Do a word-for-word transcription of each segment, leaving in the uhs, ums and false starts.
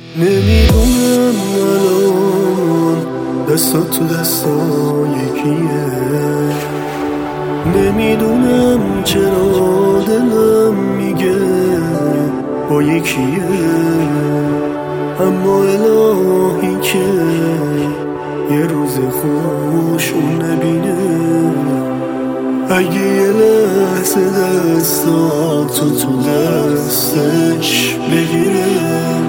نمیدونم الان دستات تو دستا یکیه، نمیدونم چرا دلم میگه با یکیه، اما الهی که یه روز خوشون نبینه. اگه یه لحظه دستاتو تو دستش بگیره،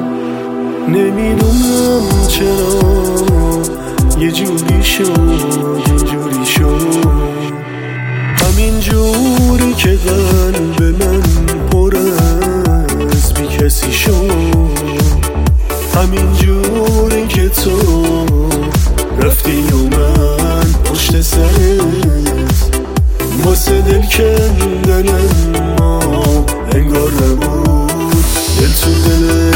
نمیدونم چرا یه جوری شد یه جوری شد، همین جوری که قلب من پر از بی کسی شد، همین جوری که تو رفتی و من پشت سرت واسه دل کندن، ما انگار نبود دل تو دلت.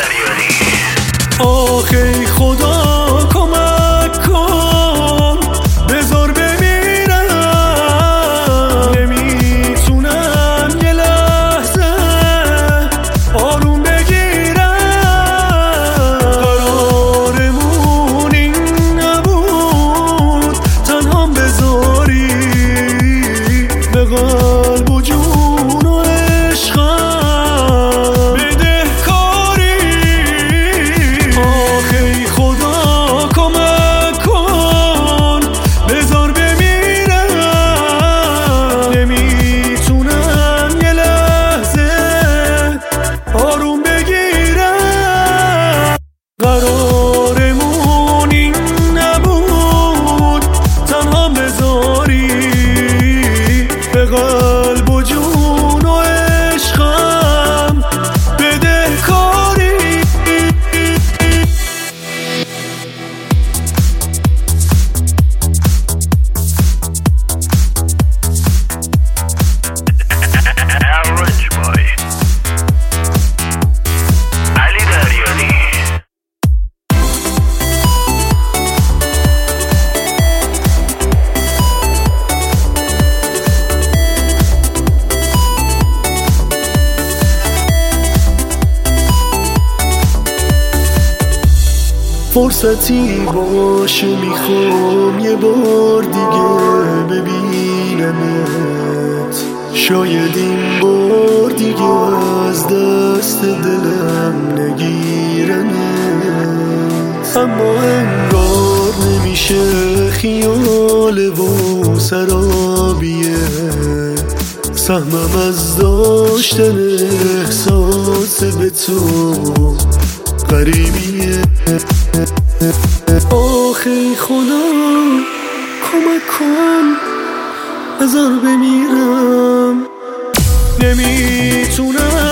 آخی خدا کمک کن بذار بمیرم، نمیتونم یه لحظه آروم بگیرم، قرارمون این نبود تنها بذاری به قلب و جون و عشقم بده کاری. آخی خدا کمک کن بذار بمیرم، نمیتونم یه لحظه آروم بگیرم، قرارمون این نبود تنها بذاری به قلب و جون و عشقم بده کاری. Orange boy علی دریانی. فرصتی باشه میخوام یه بار دیگه ببینمت، شاید این بار دیگه از دست دلم نگیرمت، اما انگار نمیشه، خیال و سرابیه، سهمم از داشتن احساس به تو غریبیه. آخی خدا کمک کن بذار بمیرم، نمیتونم